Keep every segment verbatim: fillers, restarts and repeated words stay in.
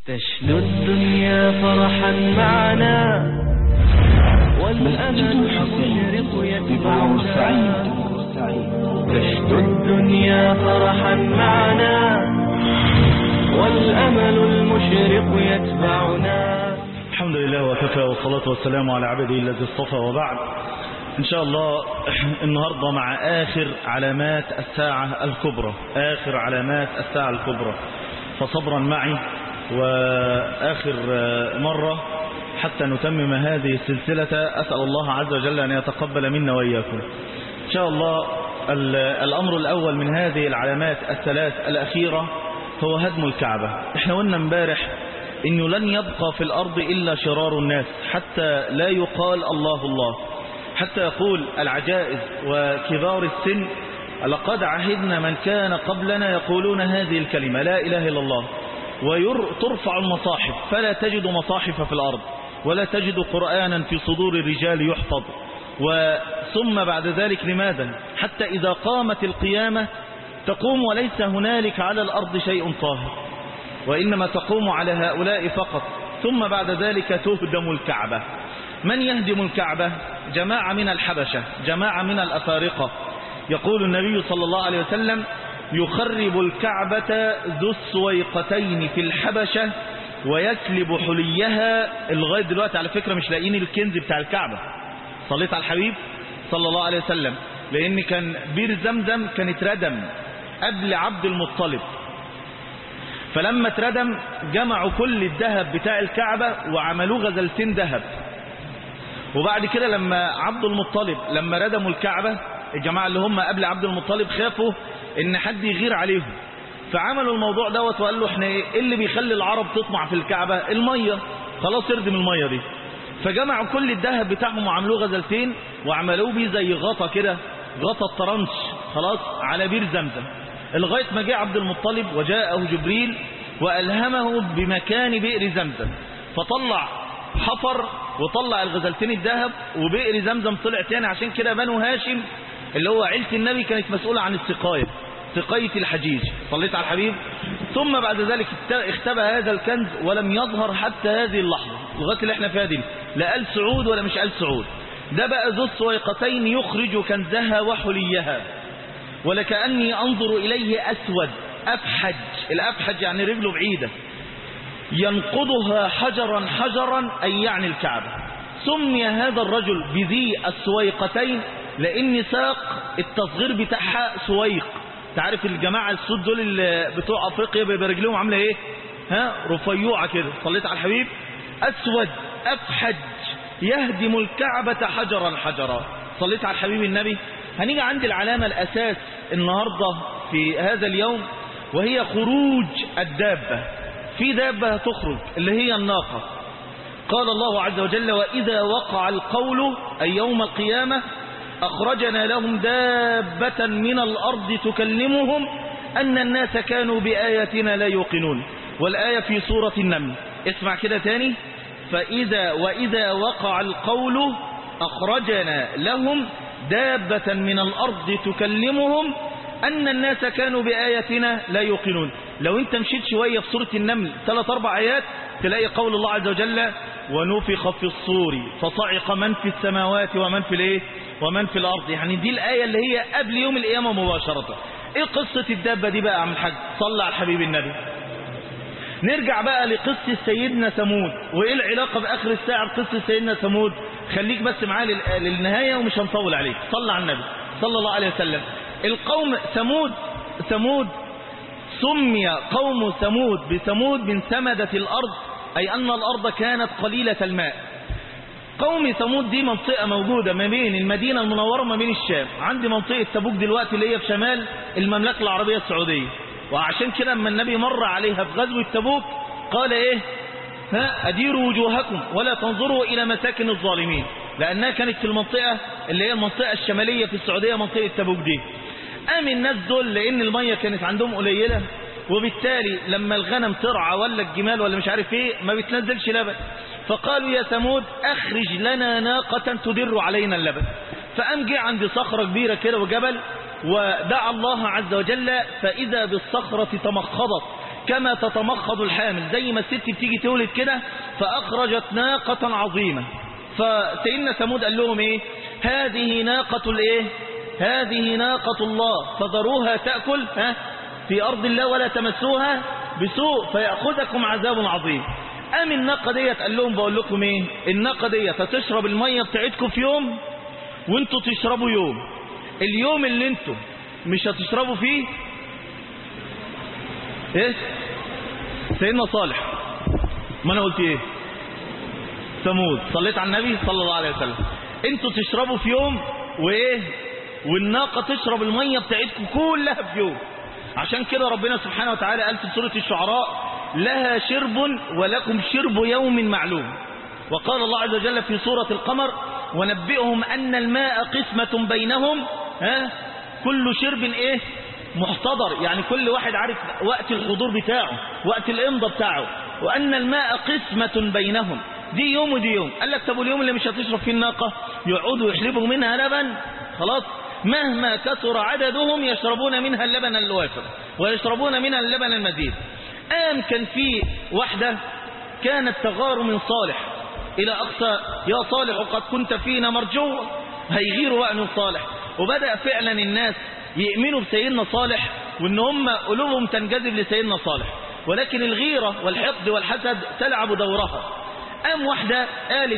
تشنو الدنيا فرحا معنا والأمل المشرق يتبعنا. تشنو الدنيا فرحا معنا والأمل المشرق يتبعنا. الحمد لله وكفى والصلاة والسلام على عبده الذي اصطفى، وبعد. إن شاء الله النهاردة مع آخر علامات الساعة الكبرى، آخر علامات الساعة الكبرى، فصبرا معي وآخر مرة حتى نتمم هذه السلسلة. أسأل الله عز وجل أن يتقبل منا وإياكم إن شاء الله. الأمر الأول من هذه العلامات الثلاث الأخيرة هو هدم الكعبة. احنا قلنا امبارح إنه لن يبقى في الأرض إلا شرار الناس حتى لا يقال الله الله، حتى يقول العجائز وكبار السن لقد عهدنا من كان قبلنا يقولون هذه الكلمة لا إله إلا الله، وترفع المصاحف فلا تجد مصاحف في الأرض ولا تجد قرآنا في صدور الرجال يحفظ. وثم بعد ذلك لماذا؟ حتى إذا قامت القيامة تقوم وليس هنالك على الأرض شيء طاهر، وإنما تقوم على هؤلاء فقط. ثم بعد ذلك تهدم الكعبة. من يهدم الكعبة؟ جماعة من الحبشة، جماعة من الأفارقة. يقول النبي صلى الله عليه وسلم: يخرب الكعبة ذو السويقتين في الحبشة ويسلب حليها. لغاية دلوقتي على فكرة مش لاقيين الكنز بتاع الكعبة. صليت على الحبيب صلى الله عليه وسلم، لأن كان بير زمزم كانت ردم قبل عبد المطلب، فلما اتردم جمعوا كل الذهب بتاع الكعبة وعملوه غزلتين ذهب. وبعد كده لما عبد المطلب لما ردموا الكعبة، الجماعة اللي هم قبل عبد المطلب خافوا ان حد يغير عليهم، فعملوا الموضوع دوت وقال له احنا ايه اللي بيخلي العرب تطمع في الكعبة؟ المية، خلاص اردم المية دي. فجمعوا كل الذهب بتاعهم وعملوه غزلتين وعملوه بيه زي غطا كده، غطا الطرنش خلاص على بير زمزم، لغاية ما جاء عبد المطلب وجاءه جبريل وألهمه بمكان بئر زمزم، فطلع حفر وطلع الغزلتين الذهب وبئر زمزم طلع تاني. عشان كده بنو هاشم اللي هو عيلة النبي كانت مسؤولة عن السقاية، سقاية الحجيج. صليت على الحبيب. ثم بعد ذلك اختبى هذا الكنز ولم يظهر حتى هذه اللحظة لغاية اللي احنا فيها دي، لا آل سعود ولا مش آل سعود. ده بقى ذو السويقتين يخرج كنزها وحليها، ولكأني أنظر إليه أسود أفحج. الأفحج يعني رجله بعيدة، ينقضها حجرا حجرا أي يعني الكعبة. سمي هذا الرجل بذي السويقتين لأن ساق التصغير بتاعها سويق. تعرف الجماعة السود دول اللي بتوع أفريقيا بيبقى رجلهم عاملة إيه؟ ها رفيوعة كده. صليت على الحبيب. أسود أفحج يهدم الكعبة حجرا حجرا. صليت على الحبيب النبي. هنيجي عند العلامة الأساس النهاردة في هذا اليوم، وهي خروج الدابة. في دابة تخرج اللي هي الناقة. قال الله عز وجل: وإذا وقع القول أي يوم القيامة أخرجنا لهم دابة من الأرض تكلمهم أن الناس كانوا بآياتنا لا يوقنون. والآية في سورة النمل. اسمع كده تاني. فإذا وإذا وقع القول أخرجنا لهم دابة من الأرض تكلمهم أن الناس كانوا بآياتنا لا يوقنون. لو انت مشيت شوية في سورة النمل ثلاث أربع آيات تلاقي قول الله عز وجل: ونفخ في الصور فصعق من في السماوات ومن في الايه ومن في الأرض. يعني دي الآية اللي هي قبل يوم القيامة مباشرة. ايه قصة الدابة دي بقى يا عم الحاج؟ صلى على الحبيب النبي. نرجع بقى لقصة سيدنا ثمود. وايه العلاقة بآخر الساعة بقصة سيدنا ثمود؟ خليك بس معايا للنهاية ومش هنطول عليك. صلى على النبي صلى الله عليه وسلم. القوم ثمود ثمود سمي قوم ثمود بثمود من ثمدة الأرض، أي أن الأرض كانت قليلة الماء. قوم ثمود دي منطقة موجودة ما بين المدينة المنورة وما بين الشام، عند منطقة تبوك دلوقتي اللي هي في شمال المملكة العربية السعودية. وعشان كده لما النبي مر عليها في غزوة تبوك قال إيه؟ ها أديروا وجوهكم ولا تنظروا إلى مساكن الظالمين، لأنها كانت في المنطقة اللي هي المنطقة الشمالية في السعودية، منطقة تبوك دي. قام الناس دول لأن المية كانت عندهم قليلة، وبالتالي لما الغنم ترعى ولا الجمال ولا مش عارف ايه ما بتنزلش لبن، فقالوا يا ثمود أخرج لنا ناقة تدر علينا اللبن. فقام جه عند صخرة كبيرة كده وجبل، ودعا الله عز وجل فإذا بالصخرة تمخضت كما تتمخض الحامل، زي ما الست بتيجي تولد كده، فأخرجت ناقة عظيمة. فسيدنا ثمود قال لهم ايه؟ هذه ناقة الايه؟ هذه ناقة الله فذروها تأكل ها في أرض الله ولا تمسوها بسوء فيأخذكم عذاب عظيم. قام الناقة ديت قال لهم بقول لكم ايه؟ الناقة ديت هتشرب المية بتاعتكم في يوم وانتوا تشربوا يوم. اليوم اللي انتوا مش هتشربوا فيه ايه؟ سيدنا صالح. ما انا قلت ايه؟ ثمود. صليت على النبي صلى الله عليه وسلم. انتوا تشربوا في يوم وايه؟ والناقة تشرب المية بتاعتكم كلها في يوم. عشان كده ربنا سبحانه وتعالى قال في سورة الشعراء لها شرب ولكم شرب يوم معلوم. وقال الله عز وجل في سورة القمر ونبئهم أن الماء قسمة بينهم ها كل شرب ايه؟ محتضر، يعني كل واحد عارف وقت الحضور بتاعه، وقت الامضى بتاعه. وأن الماء قسمة بينهم، دي يوم ودي يوم. قال لك طب اليوم اللي مش هتشرب فيه الناقة يقعدوا يحلبوا منها لبن، خلاص مهما كثر عددهم يشربون منها اللبن الوافر ويشربون منها اللبن المزيد. قام كان في واحدة كانت تغار من صالح إلى أقصى يا صالح وقد كنت فينا مرجوا، هيغيروا بقى من صالح. وبدأ فعلا الناس يؤمنوا بسيدنا صالح وإن هم قلوبهم تنجذب لسيدنا صالح، ولكن الغيرة والحقد والحسد تلعب دورها. قام واحدة قالت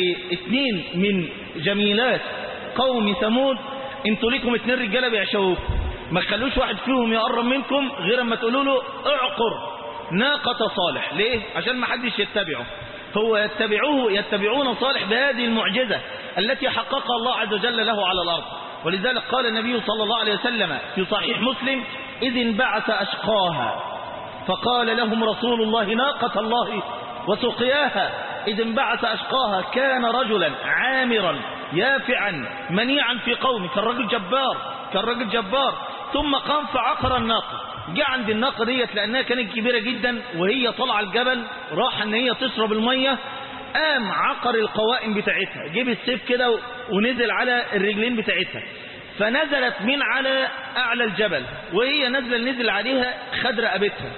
لاثنين من جميلات قوم ثمود انتوا ليكم اتنين رجالة بيعشوكم، ما تخلوش واحد فيهم يقرب منكم غير اما تقولوا له اعقر ناقة صالح. ليه؟ عشان ما حدش يتبعه. هو يتبعوه يتبعون صالح بهذه المعجزة التي حققها الله عز وجل له على الأرض. ولذلك قال النبي صلى الله عليه وسلم في صحيح مسلم إذ انبعث أشقاها فقال لهم رسول الله ناقة الله وسقياها. إذ انبعث أشقاها كان رجلا عامرا يافعا منيعا في قومه، كان رجل جبار كان رجل جبار ثم قام فعقر الناقة. جاء عند الناقة ديت لأنها كانت كبيرة جدا وهي طلع الجبل راح ان هي تشرب المية، قام عقر القوائم بتاعتها، جيب السيف كده ونزل على الرجلين بتاعتها، فنزلت من على أعلى الجبل وهي نزل نزل عليها خد رقبتها.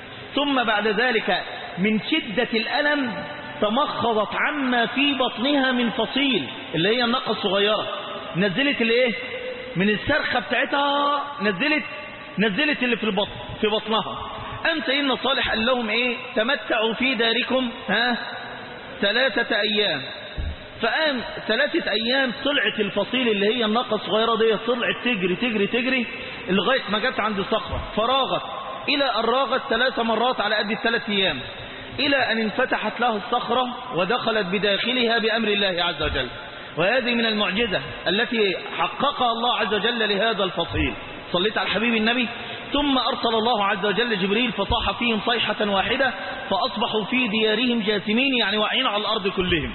ثم بعد ذلك من شدة الألم تمخضت عما في بطنها من فصيل اللي هي الناقة الصغيرة، نزلت الايه من السرخة بتاعتها، نزلت نزلت اللي في البطن في بطنها. قام سيدنا صالح قال لهم ايه؟ تمتعوا في داركم ها ثلاثة ايام. فقام ثلاثة ايام طلعت الفصيل اللي هي الناقة الصغيرة دي، طلعت تجري تجري تجري لغاية ما جت عند صخرة فراغت، الى ان راغت ثلاث مرات على قد الثلاث ايام، الى ان انفتحت له الصخرة ودخلت بداخلها بامر الله عز وجل. وهذه من المعجزة التي حققها الله عز وجل لهذا الفصيل. صليت على الحبيب النبي. ثم أرسل الله عز وجل جبريل فصاح فيهم صيحة واحدة فأصبحوا في ديارهم جاثمين، يعني واقعين على الأرض كلهم.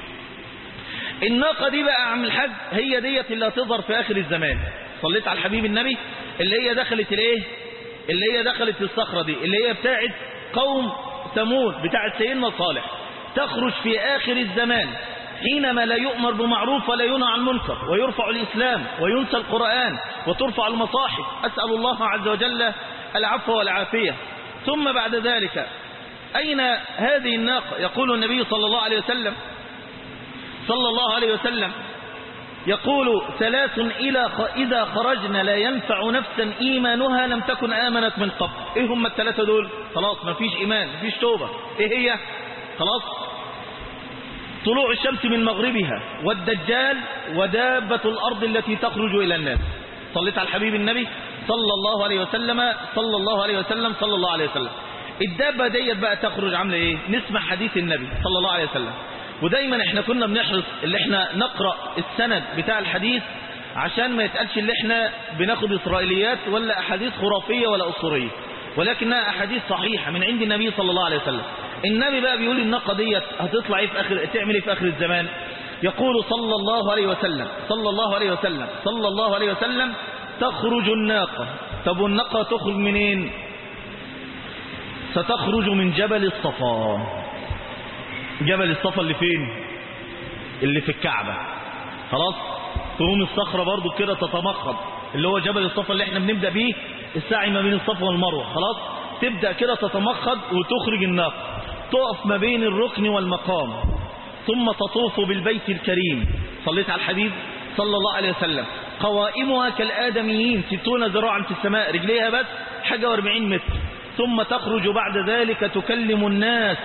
الناقة دي بقى عم الحج هي ديت اللي هتظهر في آخر الزمان. صليت على الحبيب النبي. اللي هي دخلت الايه؟ اللي هي دخلت الصخرة دي اللي هي بتاعت قوم ثمود بتاعت سيدنا صالح، تخرج في آخر الزمان حينما لا يؤمر بمعروف ولا ينهى عن منكر ويرفع الإسلام وينسى القرآن وترفع المصاحف. أسأل الله عز وجل العفو والعافية. ثم بعد ذلك أين هذه الناقة؟ يقول النبي صلى الله عليه وسلم صلى الله عليه وسلم يقول ثلاث إلى إذا خرجنا لا ينفع نفسا إيمانها لم تكن آمنت من قبل. إيه هم الثلاثة دول؟ خلاص ما فيش إيمان ما فيش توبة. إيه هي؟ خلاص طلوع الشمس من مغربها والدجال ودابة الأرض التي تخرج إلى الناس. صليت على الحبيب النبي صلى الله عليه وسلم صلى الله عليه وسلم صلى الله عليه وسلم. الدابة ديت بقى تخرج عاملة إيه؟ نسمع حديث النبي صلى الله عليه وسلم. ودايما احنا كنا بنحرص اللي احنا نقرأ السند بتاع الحديث عشان ما يتقالش اللي احنا بناخد إسرائيليات ولا أحاديث خرافية ولا أسطورية، ولكنها أحاديث صحيحة من عند النبي صلى الله عليه وسلم. النبي بقى بيقول الناقة ديت هتطلع ايه في اخر تعمل ايه في اخر الزمان؟ يقول صلى الله عليه وسلم صلى الله عليه وسلم صلى الله عليه وسلم تخرج الناقة. طب الناقة تخرج منين؟ ستخرج من جبل الصفا. جبل الصفا اللي فين؟ اللي في الكعبة. خلاص تقوم الصخرة برضو كده تتمخض، اللي هو جبل الصفا اللي احنا بنبدأ بيه السعي ما بين الصفا والمروة. خلاص تبدأ كده تتمخض وتخرج الناقة، تقف ما بين الركن والمقام، ثم تطوف بالبيت الكريم. صليت على الحبيب صلى الله عليه وسلم. قوائمها كالآدميين ستون ذراعا في السماء، رجليها بس حاجة واربعين متر. ثم تخرج بعد ذلك تكلم الناس،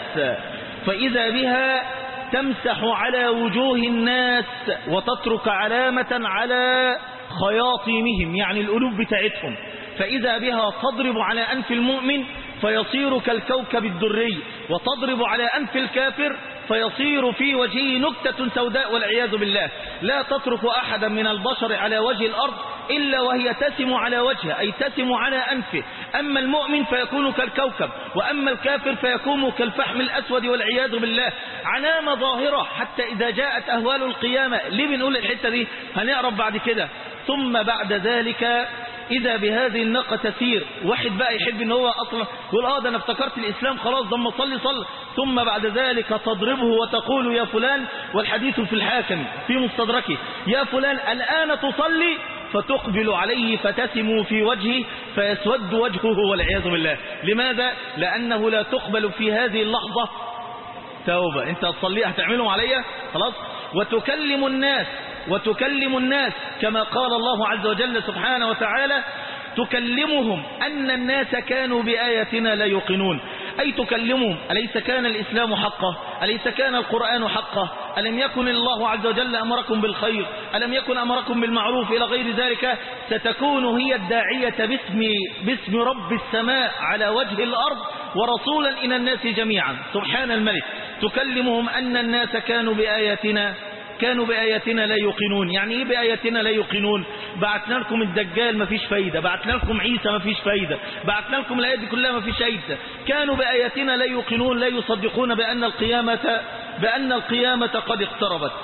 فإذا بها تمسح على وجوه الناس وتترك علامة على خياطيمهم، يعني القلوب بتاعتهم، فإذا بها تضرب على أنف المؤمن فيصير كالكوكب الدري، وتضرب على أنف الكافر فيصير في وجهه نكتة سوداء والعياذ بالله. لا تترك أحدا من البشر على وجه الأرض إلا وهي تسم على وجهه، أي تسم على أنفه. أما المؤمن فيكون كالكوكب، وأما الكافر فيكون كالفحم الأسود والعياذ بالله. علامة ظاهرة حتى إذا جاءت أهوال القيامة. ليه بنقول الحتة دي؟ هنعرف بعد كده. ثم بعد ذلك إذا بهذه الناقة تسير. واحد بقى يحب ان هو أصلا يقول اه ده أنا افتكرت الإسلام خلاص، ده اما صلي صلي. ثم بعد ذلك تضربه وتقول يا فلان، والحديث في الحاكم في مستدركه، يا فلان الآن تصلي، فتقبل عليه فتسم في وجهه فيسود وجهه والعياذ بالله. لماذا؟ لأنه لا تقبل في هذه اللحظة توبة. انت هتصلي هتعملهم عليا خلاص. وتكلم الناس وتكلم الناس كما قال الله عز وجل سبحانه وتعالى: تكلمهم أن الناس كانوا بآياتنا لا يوقنون. أي تكلمهم: أليس كان الإسلام حقه؟ أليس كان القرآن حقه؟ ألم يكن الله عز وجل أمركم بالخير؟ ألم يكن أمركم بالمعروف؟ إلى غير ذلك. ستكون هي الداعية باسم, باسم رب السماء على وجه الأرض ورسولا إلى الناس جميعا سبحان الملك. تكلمهم أن الناس كانوا بآياتنا كانوا بآياتنا لا يوقنون. يعني ايه بآياتنا لا يوقنون؟ بعتنا لكم الدجال ما فيش فايدة، بعتنا لكم عيسى ما فيش فايدة، بعتنا لكم الآيات دي كلها ما فيش فايدة. كانوا بآياتنا لا يوقنون، لا يصدقون بأن القيامة بأن القيامة قد اقتربت.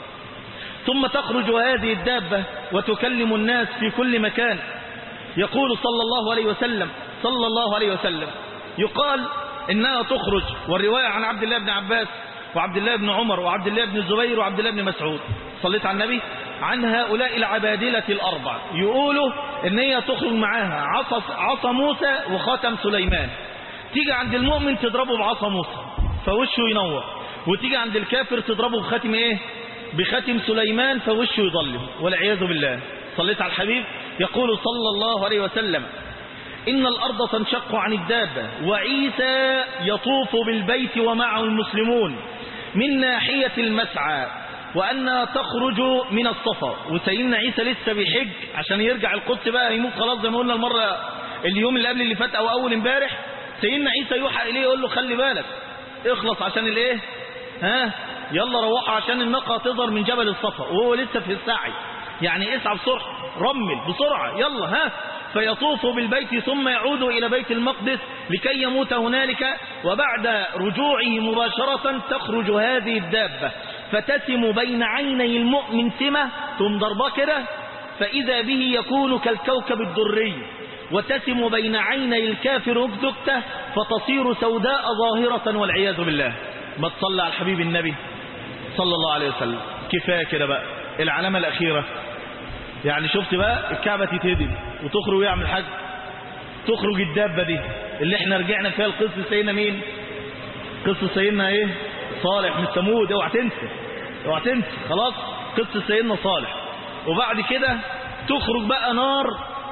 ثم تخرج هذه الدابة وتكلم الناس في كل مكان. يقول صلى الله عليه وسلم صلى الله عليه وسلم يقال إنها تخرج، والرواية عن عبد الله بن عباس وعبد الله بن عمر وعبد الله بن الزبير وعبد الله بن مسعود، صليت على النبي، عن هؤلاء العبادلة الأربع، يقولوا إن هي تخرج معاها عصا عصا موسى وخاتم سليمان. تيجي عند المؤمن تضربه بعصا موسى فوشه ينور، وتيجي عند الكافر تضربه بخاتم إيه؟ بخاتم سليمان فوشه يضلم والعياذ بالله. صليت على الحبيب. يقول صلى الله عليه وسلم: إن الأرض تنشق عن الدابة، وعيسى يطوف بالبيت ومعه المسلمون من ناحية المسعى، وأنها تخرج من الصفا. وسيدنا عيسى لسه بيحج عشان يرجع القدس بقى، يموت خلاص زي ما قلنا المرة اليوم اللي قبل اللي فات أو أول امبارح. سيدنا عيسى يوحى إليه يقول له خلي بالك اخلص عشان الايه ها يلا روحوا عشان الناقة تظهر من جبل الصفا، وهو لسه في السعي. يعني اسعى بسرعة، رمل بسرعة يلا ها. فيطوف بالبيت ثم يعود إلى بيت المقدس لكي يموت هنالك. وبعد رجوعه مباشرة تخرج هذه الدابة فتسم بين عيني المؤمن سمة، ثم ضربة كده فإذا به يكون كالكوكب الدري، وتسم بين عيني الكافر نكتة فتصير سوداء ظاهرة والعياذ بالله. ما تصلى على الحبيب النبي صلى الله عليه وسلم. كفاية كده بقى. العلامة الأخيرة يعني شفت بقى الكعبة تتهدم وتخرج يعمل حاج، تخرج الدابة دي اللي احنا رجعنا فيها القصة سيدنا مين؟ قصة سيدنا ايه؟ صالح من ثمود. اوعى تنسى اوعى تنسى خلاص قصة سيدنا صالح. وبعد كده تخرج بقى نار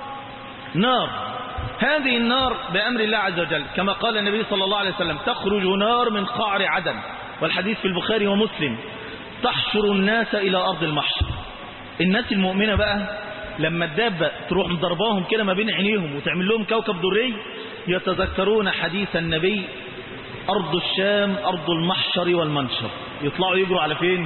نار هذه النار بأمر الله عز وجل كما قال النبي صلى الله عليه وسلم: تخرج نار من قعر عدن، والحديث في البخاري ومسلم، تحشر الناس إلى أرض المحشر. الناس المؤمنة بقى لما الدابة تروح مضرباهم كده ما بين عينيهم وتعمل لهم كوكب دري، يتذكرون حديث النبي: أرض الشام أرض المحشر والمنشر. يطلعوا يجروا على فين؟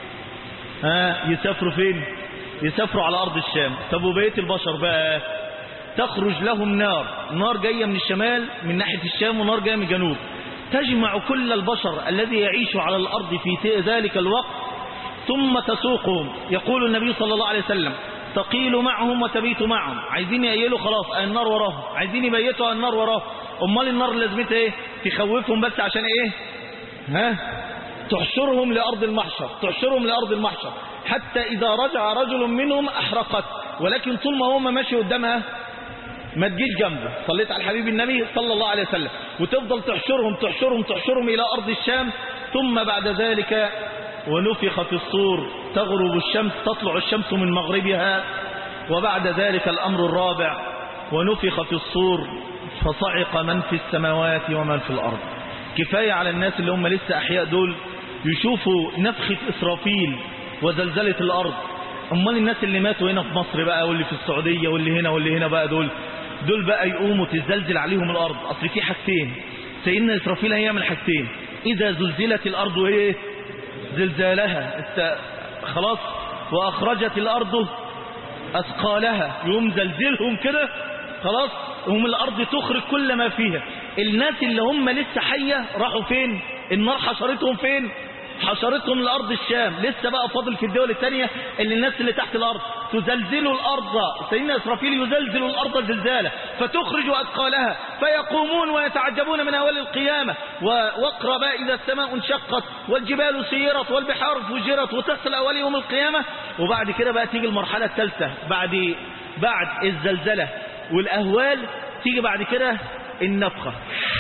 ها يسافروا فين؟ يسافروا على أرض الشام. طب وبقية البشر بقى تخرج لهم نار، نار جاية من الشمال من ناحية الشام ونار جاية من الجنوب، تجمع كل البشر الذي يعيش على الأرض في ذلك الوقت ثم تسوقهم. يقول النبي صلى الله عليه وسلم: تقيل معهم وتبيت معهم. عايزين يقيلوا خلاص النار وراهم، عايزين يبيتوا النار وراهم. امال النار لازمتها ايه؟ تخوفهم بس عشان ايه؟ ها تحشرهم لأرض المحشر، تحشرهم لأرض المحشر حتى إذا رجع رجل منهم أحرقت. ولكن طول ما هم ماشي قدامها ما تجيش جنبه. صليت على الحبيب النبي صلى الله عليه وسلم، وتفضل تحشرهم تحشرهم تحشرهم إلى أرض الشام. ثم بعد ذلك ونفخ في الصور، تغرب الشمس، تطلع الشمس من مغربها. وبعد ذلك الأمر الرابع ونفخ في الصور فصعق من في السماوات ومن في الأرض. كفاية على الناس اللي هم لسه أحياء دول يشوفوا نفخة إسرافيل وزلزلة الأرض. أمال الناس اللي ماتوا هنا في مصر بقى، واللي في السعودية واللي هنا واللي هنا بقى، دول دول بقى يقوموا تزلزل عليهم الأرض. أصل في حاجتين، سيدنا إسرافيل هيعمل حاجتين: إذا زلزلت الأرض وإيه زلزالها، انت خلاص، وأخرجت الأرض أثقالها، يوم زلزلهم كده خلاص، هم الأرض تخرج كل ما فيها. الناس اللي هم لسه حية راحوا فين؟ النار حشرتهم فين؟ حشرتهم لأرض الشام. لسه بقى فاضل في الدول الثانية اللي الناس اللي تحت الأرض تزلزل الأرض. سيدنا إسرافيل يزلزل الأرض زلزالة فتخرج أثقالها، فيقومون ويتعجبون من أول القيامة. واقرأ بقى إذا السماء انشقت والجبال سيرت والبحار فجرت، وتحصل أول يوم القيامة. وبعد كده بقى تيجي المرحلة الثالثة بعد بعد الزلزلة والأهوال، تيجي بعد كده النفخة.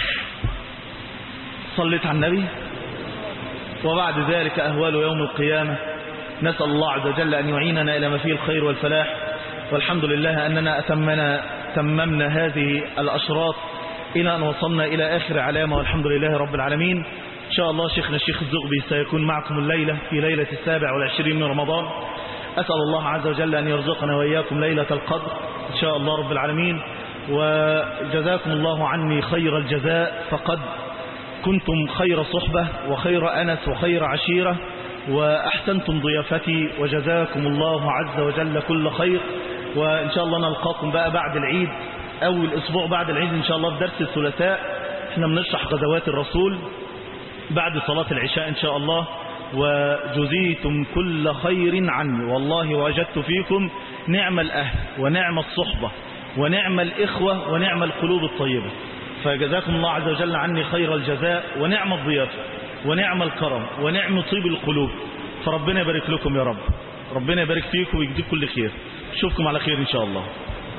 صليت على النبي. وبعد ذلك أهوال يوم القيامة. نسأل الله عز وجل أن يعيننا إلى ما فيه الخير والفلاح. والحمد لله أننا أتمنا تممنا هذه الأشراط إلى أن وصلنا إلى آخر علامة، والحمد لله رب العالمين. إن شاء الله شيخنا الشيخ الزغبي سيكون معكم الليلة في ليلة السابع والعشرين من رمضان. أسأل الله عز وجل أن يرزقنا وإياكم ليلة القدر إن شاء الله رب العالمين. وجزاكم الله عني خير الجزاء، فقد كنتم خير صحبة وخير أنس وخير عشيرة، وأحسنتم ضيافتي، وجزاكم الله عز وجل كل خير. وإن شاء الله نلقاكم بقى بعد العيد، أول أسبوع بعد العيد إن شاء الله في درس الثلاثاء. احنا بنشرح غزوات الرسول بعد صلاة العشاء إن شاء الله. وجزيتم كل خير عني، والله وجدت فيكم نعم الأهل ونعم الصحبة ونعم الإخوة ونعم القلوب الطيبة. فجزاكم الله عز وجل عني خير الجزاء، ونعم الضيافة ونعم الكرم ونعم طيب القلوب. فربنا يبارك لكم يا رب، ربنا يبارك فيكم ويجزيكم كل خير. اشوفكم على خير إن شاء الله.